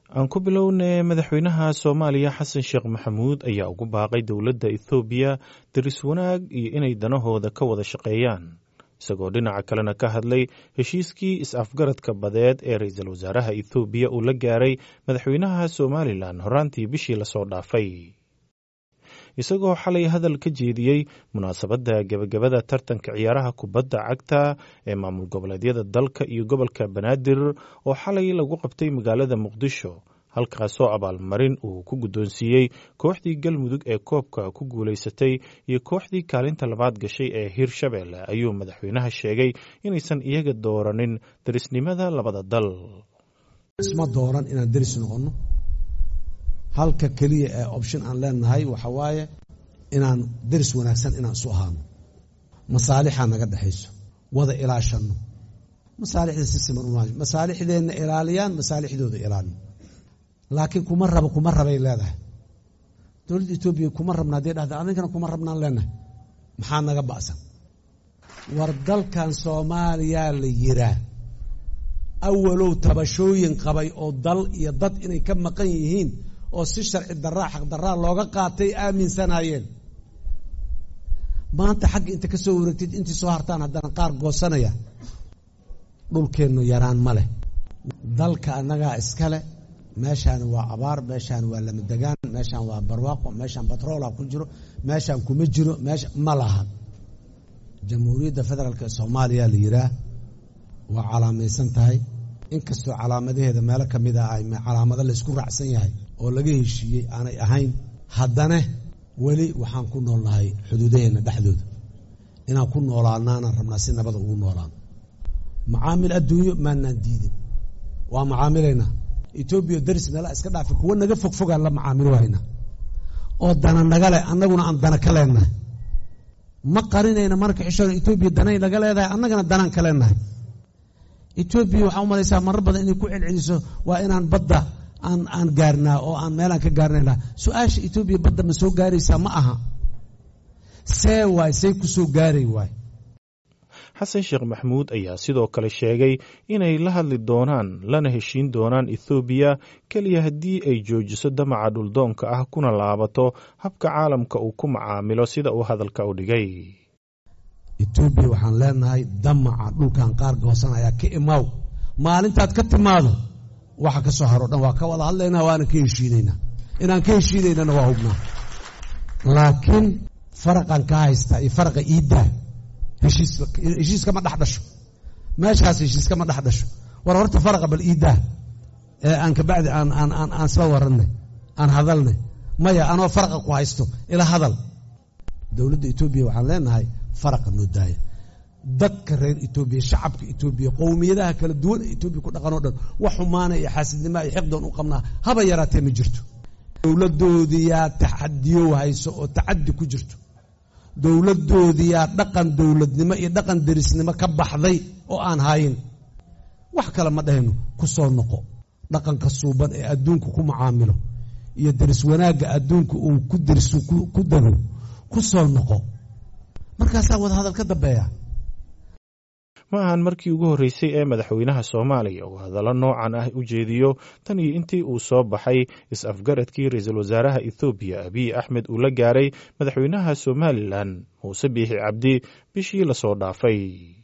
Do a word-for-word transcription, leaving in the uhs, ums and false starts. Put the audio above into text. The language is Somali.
aan ku bilownay madaxweynaha Soomaaliya Xasan Sheekh Maxamuud ayaa ugu baaqay dowladda Itoobiya daris wanaag iyo inay danahooda ka wada shaqeeyaan isagoo dhinaca kalena ka hadlay heshiiskii is-afgaradka badeed ee ra'iisul wasaaraha Itoobiya uu la gaaray madaxweynaha Somaliland horaantii bishii la soo dhaafay isagoo xalay hadal ka jeediyey munaasabadda gabagabada tartanka ciyaaraha kubadda cagta ee maamul goboleedyada dalka iyo gobolka Banaadir oo xalay lagu qabtay magaalada Muqdisho halkaasoo abaalmarin uu ku guddoonsiiyey kooxdii Galmudug ee koobka ku guuleysatay iyo kooxdii kaalinta labaad gashay ee Hirshabelle ayuu madaxweynaha sheegay inaysan iyaga dooranin darisnimada labada dal isma dooran inaan daris noqono halka kaliya ee option aan leenahay waxa waaye inaan daris wanaagsan inaan isu ahaano masaalixa naga dhaxayso wada ilaashano masaalixda si siman u maayo masaalixdeena ilaaliyaan masaalixdooda ilaalin laakiin kuma rabo kuma rabay leedahay dowladda Itoobiya kuma rabnaa dee dhahda adinkana kuma rabnaan leenahay maxaa naga ba'san war dalkan Soomaaliya la yiraa awalow tabashooyin qabay oo dal iyo dad inay ka maqan yihiin oo si sharci darraa xaq darraa looga qaatay aaminsanayeen maanta xaq inta ka soo wareegtid intii soo hartaan haddana qaar goosanaya dhulkeennu yaraan ma leh dalka annagaa iskale meeshaan waa abaar meeshaan waa lama degaan meeshaan waa barwaaqo meeshaan batroola ku jiro meeshaan kuma jiro meesha ma laha jamhuuriyadda federaalka ee Soomaaliya la yiraa waa calaamaysan tahay inkastoo calaamadaheeda meelo ka mid ah ay calaamado la isku raacsan yahay oo laga heshiiyey aanay ahayn haddana weli waxaan ku noolnahay xuduudaheena dhexdooda inaan ku noolaanaana rabnaa si nabada ugu noolaan macaamil adduunyo maanaan diidin waa macaamilaynaa Itoobiya daris meelaha iska dhaafi kuwa naga fogfogaan la macaamil wayna oo dana naga leh annaguna aan dana ka leenahay ma qarinayna marka xishoon Itoobiya danay naga leedahay annagana danaan ka leenahay Itoobiya waxa u malaysaa marar badan inay ku celceliso waa inaan badda aan aan gaarnaa oo aan meelaan ka gaarnayna su'aasha Itoobiya badda ma soo gaaraysaa ma aha see waay say ku soo gaaray waay Xasan Sheekh Maxamuud ayaa sidoo kale sheegay inay la hadli doonaan lana heshiin doonaan Itoobiya kaliya haddii ay joojiso damaca dhuldoonka ah kuna laabato habka caalamka uu ku macaamilo sida uu hadalka u dhigay Itoobiya waxaan leenahay damaca dhulkan qaar goosanaya ka imaaw maalintaad ka timaado waxa ka soo haro dhan waa ka wada hadlaynaa waana ka heshiinaynaa inaan ka heshiinaynana waa hubnaa laakiin faraqan ka haysta iyo faraqa iidda heshiis heshiis kama dhex dhasho meeshaas heshiis kama dhex dhasho war horta faraqa bal iidda ee aan ka bacdi aan aan aan aan soo waranay aan hadalnay maya anoo faraqa ku haysto ila hadal dowladda Itoobiya waxaan leenahay faraqa noo daaya dadka reer Itoobiya shacabka Itoobiya qowmiyadaha kala duwan ee Itoobiya ku dhaqan oo dhan wax xumaana iyo xaasidnimo iyo xiqdoon u qabnaa haba yaraatee ma jirto dowladoodii yaa taxadiyo hayso oo tacaddi ku jirto dowladoodii yaa dhaqan dowladnimo iyo dhaqan darisnimo ka baxday oo aan hayin wax kale ma dhahayno ku soo noqo dhaqanka suuban ee adduunka ku macaamilo iyo daris wanaagga adduunka uu ku darisu ku dago ku soo noqo markaasaa wada hadal ka dambeeya ma ahan markii ugu horreysay ee madaxweynaha Soomaaliya uu hadallo noocan ah u jeediyo tan iyo intii uu soo baxay is-afgaradkii ra'iisul wasaaraha Itoobiya Abiy Ahmed uu la gaaray madaxweynaha Somaliland Muuse Biixi Cabdi bishii la soo dhaafay